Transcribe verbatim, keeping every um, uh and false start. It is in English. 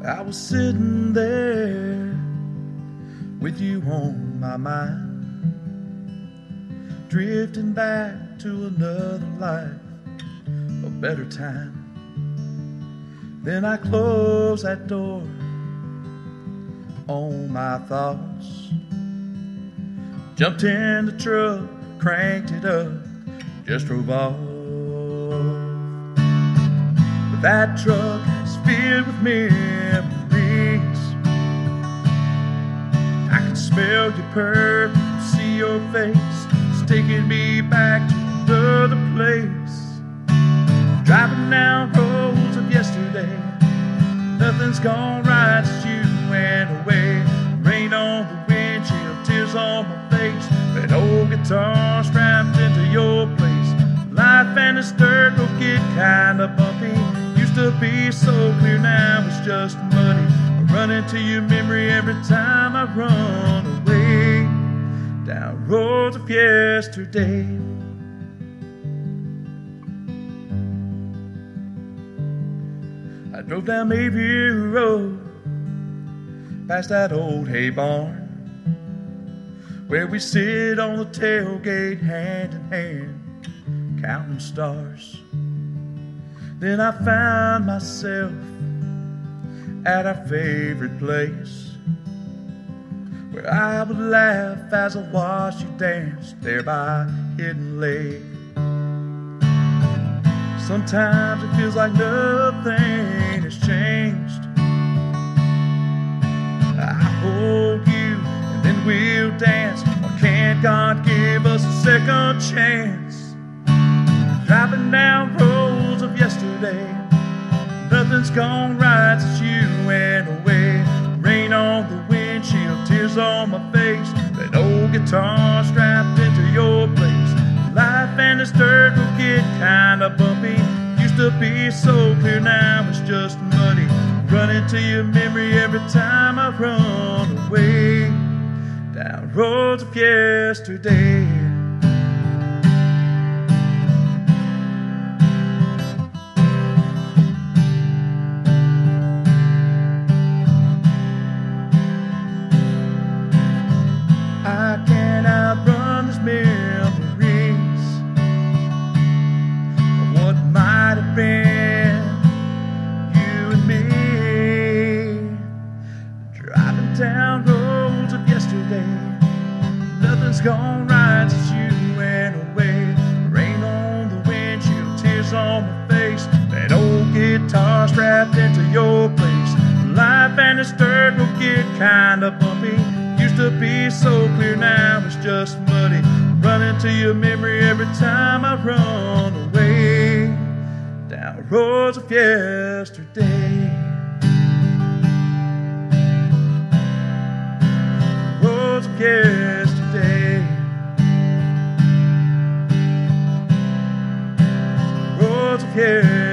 I was sitting there with you on my mind, drifting back to another life, a better time. Then I closed that door on my thoughts, jumped in the truck, cranked it up, just drove off. But that truck is filled with memories. I can smell your perfume, see your face, it's taking me back to another place. Driving down roads of yesterday, nothing's gone right since you went away. Rain on the windshield, tears on my face, that old guitar strapped into your place. Life and its dirt will get kinda bumpy. Used to be so clear, now it's just muddy. I run into your memory every time I run away down roads of yesterday. I drove down Mayview Road, past that old hay barn, where we sit on the tailgate hand in hand, counting stars. Then I found myself at our favorite place, where I would laugh as I watched you dance there by Hidden Lake. Sometimes it feels like nothing has changed. I hold you and then we'll dance. Why can't God give us a second chance? Driving down roads of yesterday, nothing's gone right since you went away. Rain on the windshield, tears on my face, that old guitar strapped into your place. Life and its dirt will get kinda bumpy. Used to be so clear, now it's just muddy. Run into your memory every time I run away down roads of yesterday. I can't outrun these memories of what might have been, you and me. Driving down roads of yesterday, nothing's gone right since you went away. Rain on the windshield, tears on my face, that old guitar strapped into your place. Life and its dirt will get kinda bumpy. Used to be so clear, now it's just muddy. Run into your memory every time I run away down roads of yesterday. Roads of yesterday. Roads of yesterday.